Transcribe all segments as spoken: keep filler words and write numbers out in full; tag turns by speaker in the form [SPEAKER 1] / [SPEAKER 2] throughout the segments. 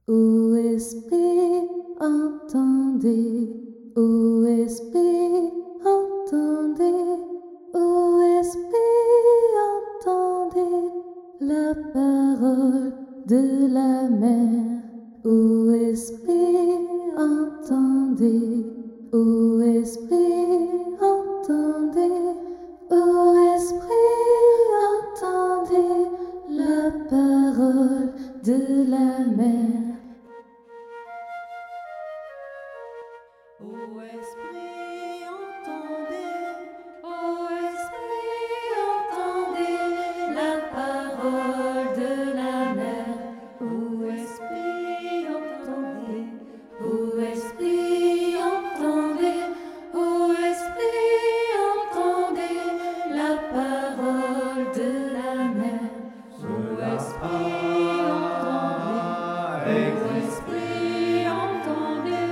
[SPEAKER 1] Ô esprit, entendez, ô esprit, entendez, ô esprit, entendez la parole de la mer. Ô esprit, entendez, ô esprit, entendez, ô esprit, entendez la parole de la mer.
[SPEAKER 2] Ô esprit, entendez, ô esprit, entendez la parole de la mer. Ô esprit, entendez, ô esprit, entendez, ô esprit, entendez la parole de la mer. Ô esprit, entendez, ô esprit, entendez.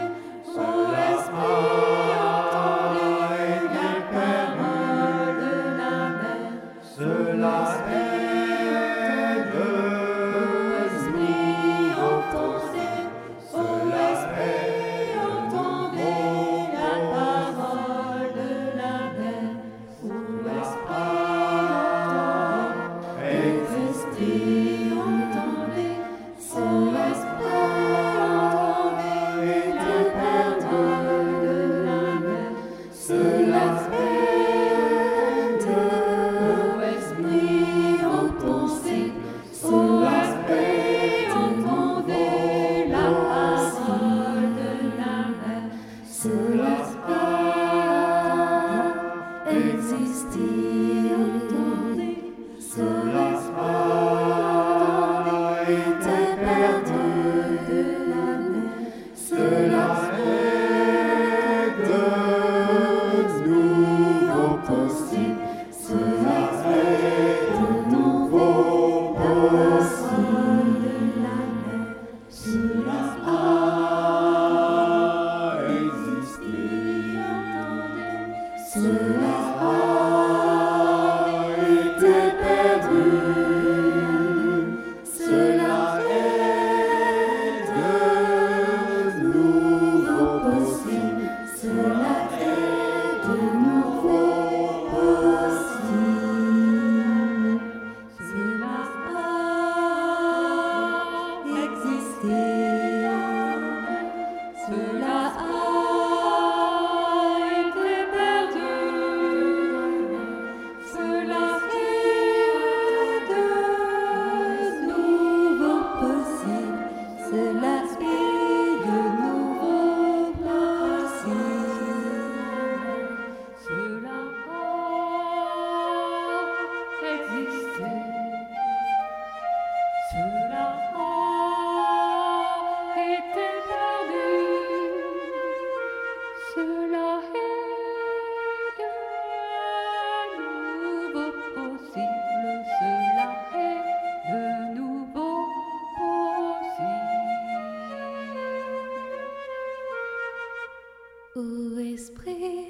[SPEAKER 1] Ô esprit,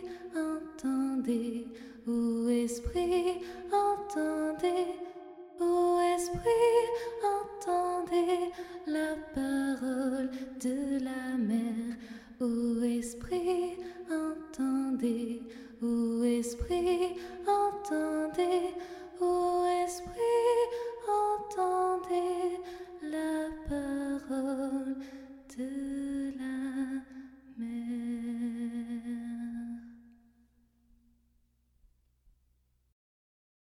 [SPEAKER 1] entendez, ô esprit, entendez, ô esprit, entendez la parole de la mer. Ô esprit, entendez, ô esprit, entendez, ô esprit, entendez